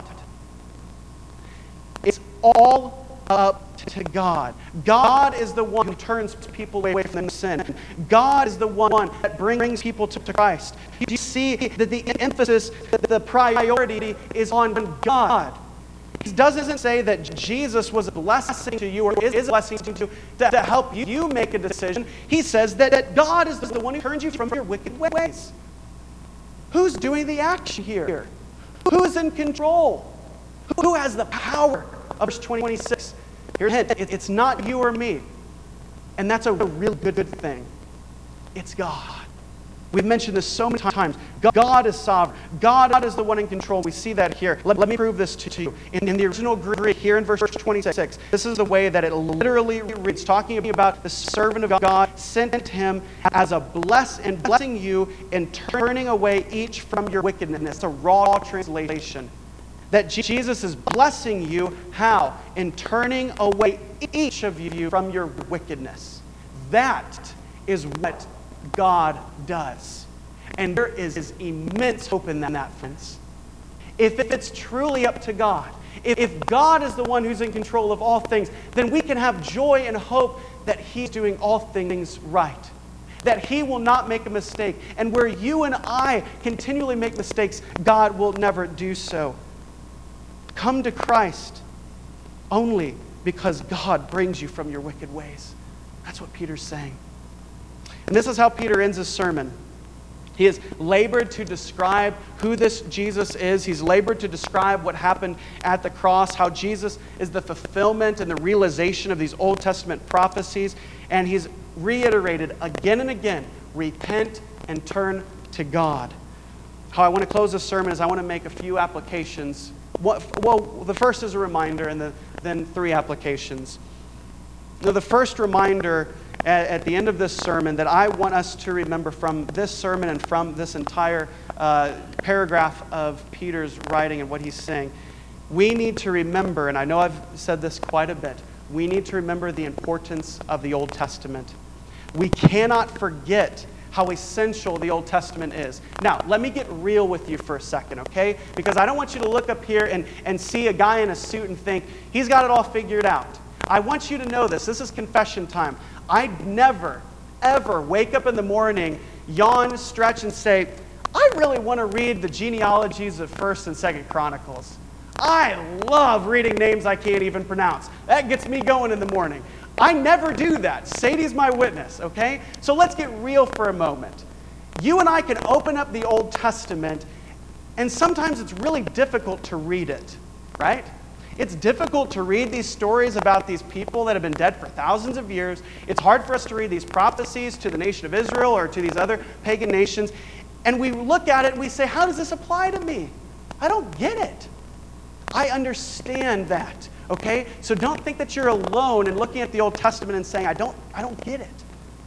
S1: It's all up to God. God is the one who turns people away from sin. God is the one that brings people to Christ. You see that the emphasis, the priority is on God. He doesn't say that Jesus was a blessing to you or is a blessing to you to help you make a decision. He says that God is the one who turns you from your wicked ways. Who's doing the action here? Who's in control? Who has the power? Verse 26. Here's a hint. It's not you or me. And that's a real good thing. It's God. We've mentioned this so many times. God is sovereign. God is the one in control. We see that here. Let me prove this to you. In the original Greek, here in verse 26, this is the way that it literally reads, talking about the servant of God sent him as a blessing you and turning away each from your wickedness. It's a raw translation. That Jesus is blessing you, how? In turning away each of you from your wickedness. That is what God does. And there is immense hope in that, friends. If it's truly up to God, if God is the one who's in control of all things, then we can have joy and hope that He's doing all things right. That He will not make a mistake. And where you and I continually make mistakes, God will never do so. Come to Christ only because God brings you from your wicked ways. That's what Peter's saying. And this is how Peter ends his sermon. He has labored to describe who this Jesus is. He's labored to describe what happened at the cross, how Jesus is the fulfillment and the realization of these Old Testament prophecies. And he's reiterated again and again, repent and turn to God. How I want to close this sermon is I want to make a few applications. Well, the first is a reminder, and then 3 applications. Now, the first reminder at the end of this sermon that I want us to remember from this sermon and from this entire paragraph of Peter's writing and what he's saying, we need to remember, and I know I've said this quite a bit, we need to remember the importance of the Old Testament. We cannot forget how essential the Old Testament is. Now, let me get real with you for a second, okay? Because I don't want you to look up here and see a guy in a suit and think, he's got it all figured out. I want you to know this. This is confession time. I'd never, ever wake up in the morning, yawn, stretch, and say, I really want to read the genealogies of 1st and 2nd Chronicles. I love reading names I can't even pronounce. That gets me going in the morning. I never do that. Sadie's my witness, okay? So let's get real for a moment. You and I can open up the Old Testament, and sometimes it's really difficult to read it, right? It's difficult to read these stories about these people that have been dead for thousands of years. It's hard for us to read these prophecies to the nation of Israel or to these other pagan nations. And we look at it and we say, how does this apply to me? I don't get it. I understand that, okay? So don't think that you're alone in looking at the Old Testament and saying, I don't get it.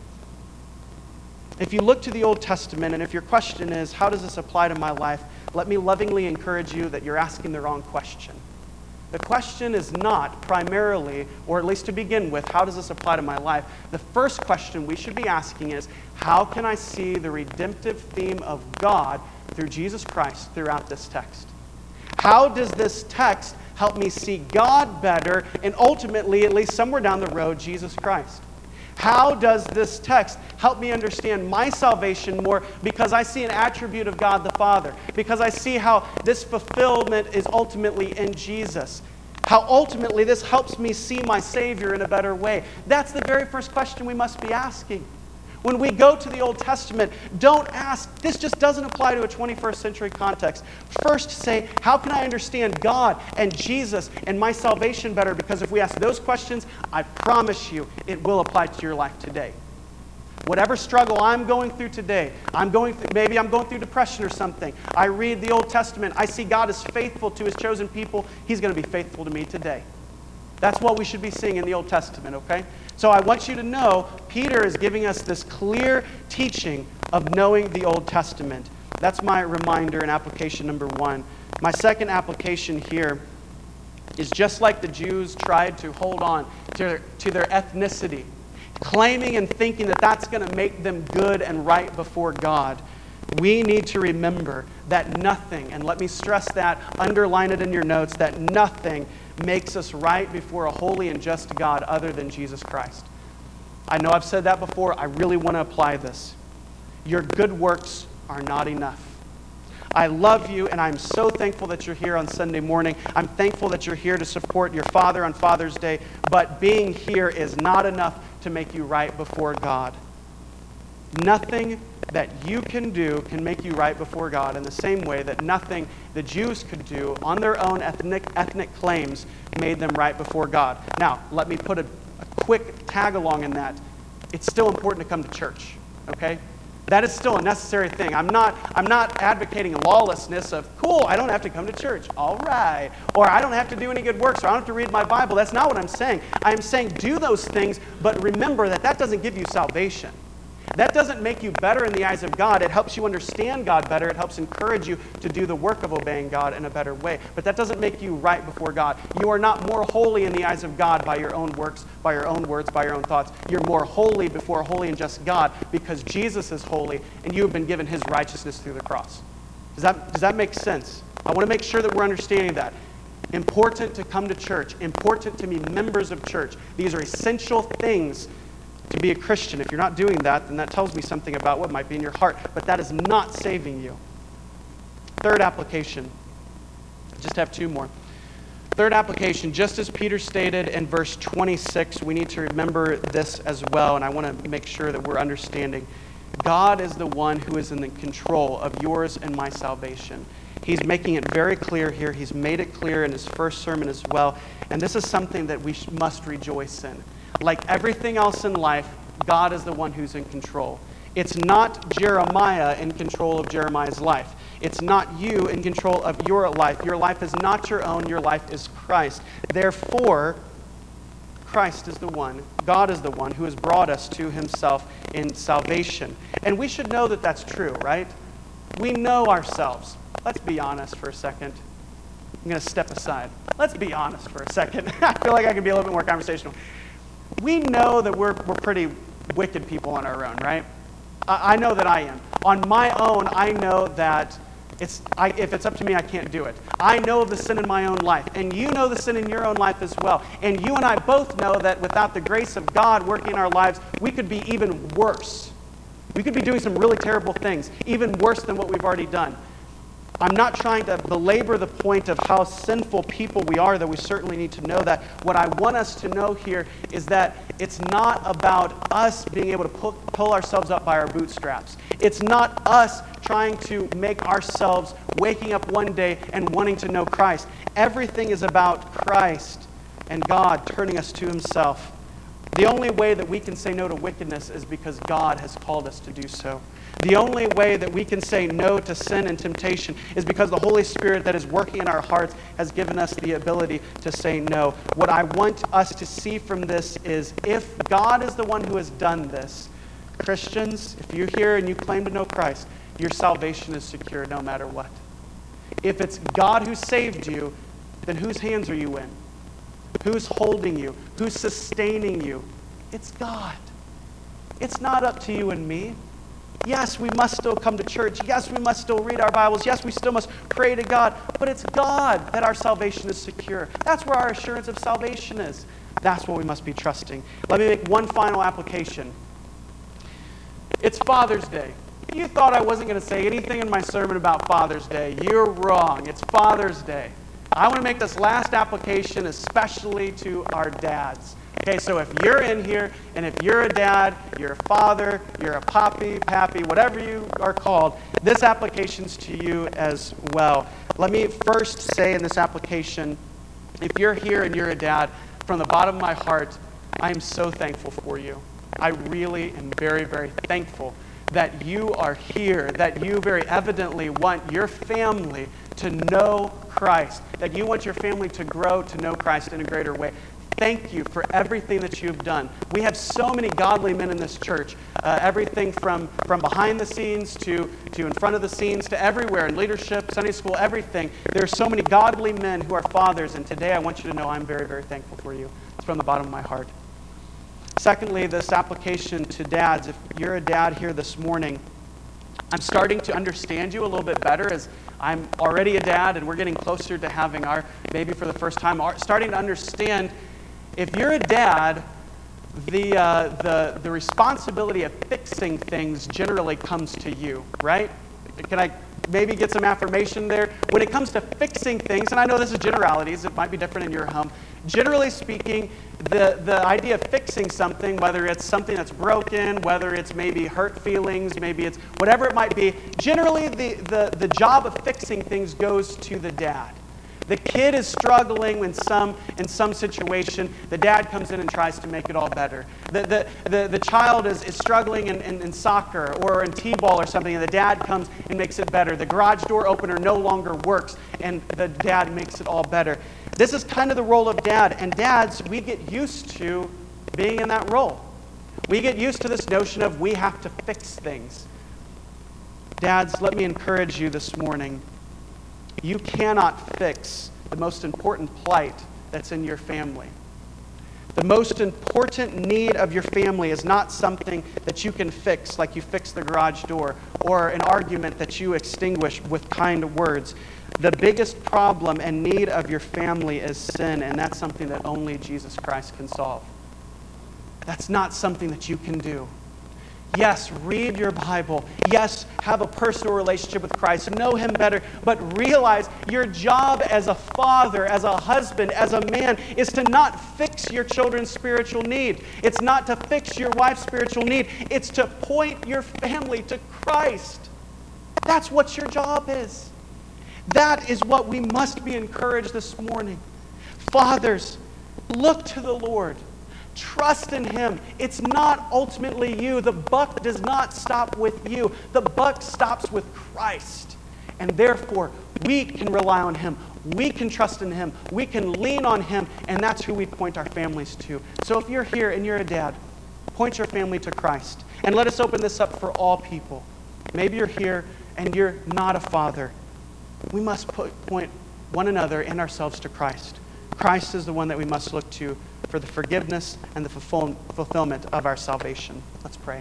S1: If you look to the Old Testament, and if your question is, how does this apply to my life? Let me lovingly encourage you that you're asking the wrong question. The question is not primarily, or at least to begin with, how does this apply to my life? The first question we should be asking is, how can I see the redemptive theme of God through Jesus Christ throughout this text? How does this text help me see God better and ultimately, at least somewhere down the road, Jesus Christ? How does this text help me understand my salvation more because I see an attribute of God the Father? Because I see how this fulfillment is ultimately in Jesus. How ultimately this helps me see my Savior in a better way. That's the very first question we must be asking. When we go to the Old Testament, don't ask, this just doesn't apply to a 21st century context. First say, how can I understand God and Jesus and my salvation better? Because if we ask those questions, I promise you it will apply to your life today. Whatever struggle I'm going through today, maybe I'm going through depression or something. I read the Old Testament. I see God is faithful to His chosen people. He's going to be faithful to me today. That's what we should be seeing in the Old Testament, okay? So I want you to know, Peter is giving us this clear teaching of knowing the Old Testament. That's my reminder and application number 1. My second application here is just like the Jews tried to hold on to their ethnicity, claiming and thinking that that's going to make them good and right before God. We need to remember that nothing, and let me stress that, underline it in your notes, that nothing makes us right before a holy and just God other than Jesus Christ. I know I've said that before. I really want to apply this. Your good works are not enough. I love you, and I'm so thankful that you're here on Sunday morning. I'm thankful that you're here to support your father on Father's Day, but being here is not enough to make you right before God. Nothing that you can do can make you right before God in the same way that nothing the Jews could do on their own ethnic claims made them right before God. Now, let me put a quick tag along in that. It's still important to come to church, okay? That is still a necessary thing. I'm not advocating lawlessness of, cool, I don't have to come to church. All right. Or I don't have to do any good works, or I don't have to read my Bible. That's not what I'm saying. I'm saying do those things, but remember that doesn't give you salvation. That doesn't make you better in the eyes of God. It helps you understand God better. It helps encourage you to do the work of obeying God in a better way. But that doesn't make you right before God. You are not more holy in the eyes of God by your own works, by your own words, by your own thoughts. You're more holy before a holy and just God because Jesus is holy and you have been given His righteousness through the cross. Does that make sense? I want to make sure that we're understanding that. Important to come to church. Important to be members of church. These are essential things to be a Christian. If you're not doing that, then that tells me something about what might be in your heart. But that is not saving you. Third application. I just have 2 more. Third application, just as Peter stated in verse 26, we need to remember this as well, and I want to make sure that we're understanding. God is the one who is in the control of yours and my salvation. He's making it very clear here. He's made it clear in his first sermon as well. And this is something that we must rejoice in. Like everything else in life, God is the one who's in control. It's not Jeremiah in control of Jeremiah's life. It's not you in control of your life. Your life is not your own. Your life is Christ. Therefore, Christ is the one, God is the one who has brought us to himself in salvation. And we should know that that's true, right? We know ourselves. Let's be honest for a second. I'm going to step aside. Let's be honest for a second. I feel like I can be a little bit more conversational. We know that we're pretty wicked people on our own, right? I know that I am. On my own, I know that if it's up to me, I can't do it. I know of the sin in my own life, and you know the sin in your own life as well. And you and I both know that without the grace of God working in our lives, we could be even worse. We could be doing some really terrible things, even worse than what we've already done. I'm not trying to belabor the point of how sinful people we are, though we certainly need to know that. What I want us to know here is that it's not about us being able to pull ourselves up by our bootstraps. It's not us trying to make ourselves waking up one day and wanting to know Christ. Everything is about Christ and God turning us to himself. The only way that we can say no to wickedness is because God has called us to do so. The only way that we can say no to sin and temptation is because the Holy Spirit that is working in our hearts has given us the ability to say no. What I want us to see from this is if God is the one who has done this, Christians, if you're here and you claim to know Christ, your salvation is secure no matter what. If it's God who saved you, then whose hands are you in? Who's holding you? Who's sustaining you? It's God. It's not up to you and me. Yes, we must still come to church. Yes, we must still read our Bibles. Yes, we still must pray to God. But it's God that our salvation is secure. That's where our assurance of salvation is. That's what we must be trusting. Let me make one final application. It's Father's Day. You thought I wasn't going to say anything in my sermon about Father's Day. You're wrong. It's Father's Day. I want to make this last application especially to our dads. Okay, so if you're in here, and if you're a dad, you're a father, you're a pappy, whatever you are called, this application's to you as well. Let me first say in this application, if you're here and you're a dad, from the bottom of my heart, I am so thankful for you. I really am very, very thankful that you are here, that you very evidently want your family to know Christ, that you want your family to grow to know Christ in a greater way. Thank you for everything that you've done. We have so many godly men in this church, everything from behind the scenes to in front of the scenes to everywhere, in leadership, Sunday school, everything. There are so many godly men who are fathers, and today I want you to know I'm very, very thankful for you. It's from the bottom of my heart. Secondly, this application to dads. If you're a dad here this morning, I'm starting to understand you a little bit better as I'm already a dad and we're getting closer to having our baby for the first time. Starting to understand, if you're a dad, the responsibility of fixing things generally comes to you, right? Can I maybe get some affirmation there? When it comes to fixing things, and I know this is generalities, it might be different in your home. Generally speaking, the idea of fixing something, whether it's something that's broken, whether it's maybe hurt feelings, maybe it's whatever it might be, generally the job of fixing things goes to the dad. The kid is struggling in some situation. The dad comes in and tries to make it all better. The child is struggling in soccer or in t-ball or something, and the dad comes and makes it better. The garage door opener no longer works, and the dad makes it all better. This is kind of the role of dad. And dads, we get used to being in that role. We get used to this notion of we have to fix things. Dads, let me encourage you this morning. You cannot fix the most important plight that's in your family. The most important need of your family is not something that you can fix, like you fix the garage door, or an argument that you extinguish with kind words. The biggest problem and need of your family is sin, and that's something that only Jesus Christ can solve. That's not something that you can do. Yes, read your Bible. Yes, have a personal relationship with Christ. Know Him better. But realize your job as a father, as a husband, as a man is to not fix your children's spiritual need. It's not to fix your wife's spiritual need. It's to point your family to Christ. That's what your job is. That is what we must be encouraged this morning. Fathers, look to the Lord. Trust in Him. It's not ultimately you. The buck does not stop with you. The buck stops with Christ. And therefore, we can rely on Him. We can trust in Him. We can lean on Him. And that's who we point our families to. So if you're here and you're a dad, point your family to Christ. And let us open this up for all people. Maybe you're here and you're not a father. We must point one another and ourselves to Christ. Christ is the one that we must look to for the forgiveness and the fulfillment of our salvation. Let's pray.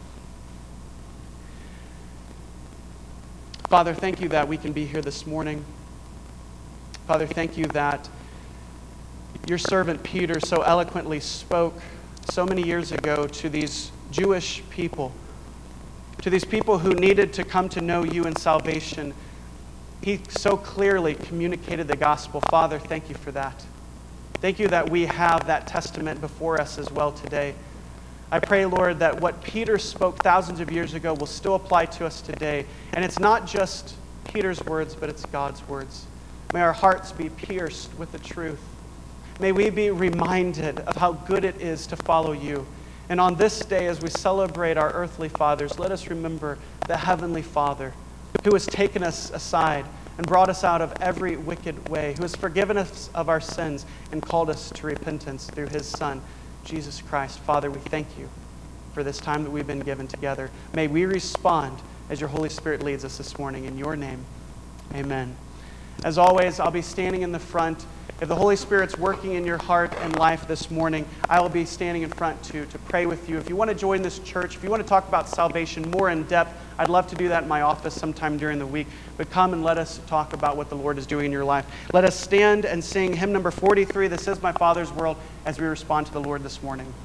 S1: Father, thank you that we can be here this morning. Father, thank you that your servant Peter so eloquently spoke so many years ago to these Jewish people, to these people who needed to come to know you in salvation. He so clearly communicated the gospel. Father, thank you for that. Thank you that we have that testament before us as well today. I pray, Lord, that what Peter spoke thousands of years ago will still apply to us today. And it's not just Peter's words, but it's God's words. May our hearts be pierced with the truth. May we be reminded of how good it is to follow you. And on this day, as we celebrate our earthly fathers, let us remember the Heavenly Father who has taken us aside and brought us out of every wicked way, who has forgiven us of our sins and called us to repentance through His Son, Jesus Christ. Father, we thank you for this time that we've been given together. May we respond as your Holy Spirit leads us this morning. In your name, amen. As always, I'll be standing in the front. If the Holy Spirit's working in your heart and life this morning, I will be standing in front to pray with you. If you want to join this church, if you want to talk about salvation more in depth, I'd love to do that in my office sometime during the week. But come and let us talk about what the Lord is doing in your life. Let us stand and sing hymn number 43, This Is My Father's World, as we respond to the Lord this morning.